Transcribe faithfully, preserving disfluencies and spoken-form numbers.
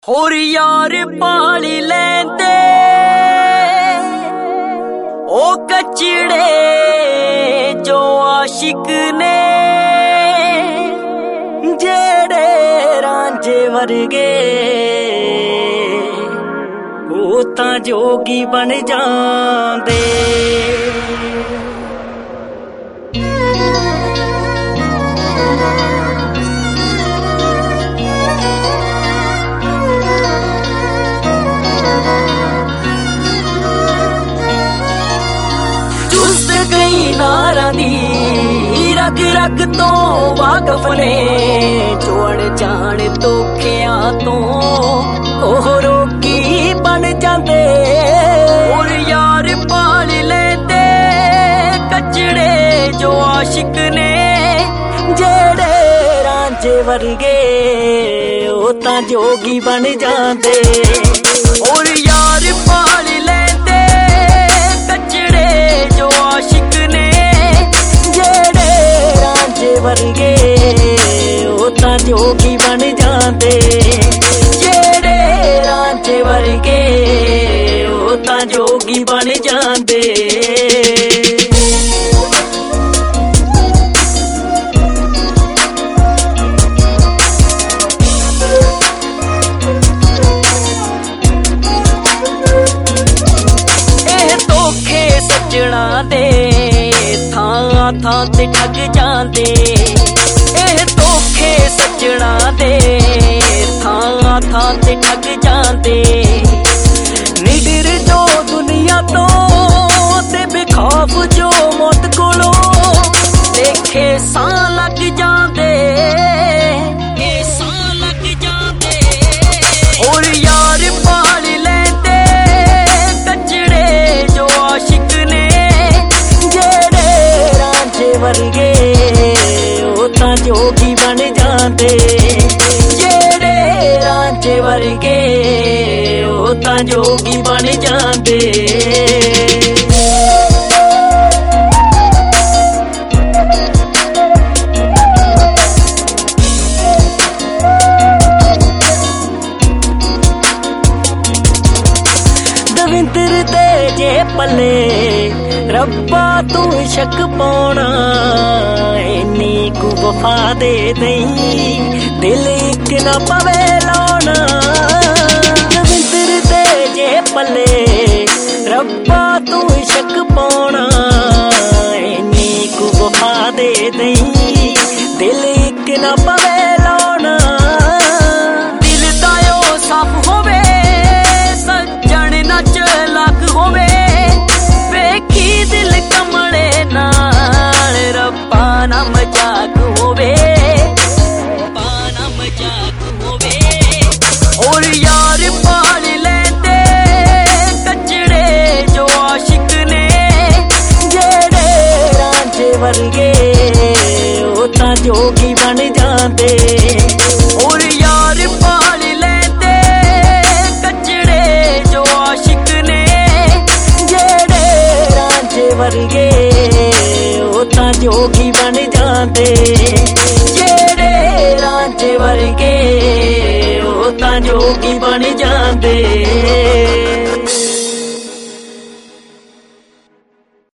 होर यार पाली लेंदे ओ कचड़े जो आशिक ने जेड़े रांझे वर्गे ओ तां जोगी बन जांदे। नारा दी रग रग तो वाकफ ने चोड़ जान तो खिया तो ओह रोकी बन जाते। और यार पाल लेंदे कचड़े जो आशिक ने जेड़े रांझे वर्गे ओ तां जोगी बन जाते। और यार पाल लेंदे कचड़े जो आशिक वर्गे ओ तां जोगी बन जाते। जेड़े रांझे वर्गे ओ तां जोगी बन जाते। एह धोखे सज्जणा दे थां थां ते ठग जांदे। एह धोखे सज्जणा दे थां थां ते ठग जांदे। निडर जो दुनिया तो ते बेखौफ जो मौत कोलों लेखे सां लग जांदे। सां लग जांदे। और यार पाल लेंदे कचड़े जो आशिक ने जेड़े रांझे वर्गे ओ तां जोगी बन जाते। जेड़े रांझे वर्गे ओ तां जोगी बन जाते। दविंदर दे जे पले रब्बा तू शक पाउणा इन्नी कु वफा दे दई दिल इक ना पवे लाउणा। दविंदर दे जे पले रब्बा तू शक पाउणा इन्नी कु वफा दे दई दिल इक ना पवे लाउणा। दिल दा ओ साफ होवे सज्जण ना चलाक होवे वेखी दिल कमले नाल रब्बा ना मजाक होवे रब्बा ना मजाक होवे। और यार पाल लेंदे कचड़े जो आशिक ने जेड़े रांझे वर्गे ओ तां जोगी बन जाते। और यार पाल लेंदे कचड़े जो आशिक ने जेड़े रांझे वर्गे ओ तां जोगी बन जाते। जेड़े रांझे वर्गे ओ तां जोगी बन जाते।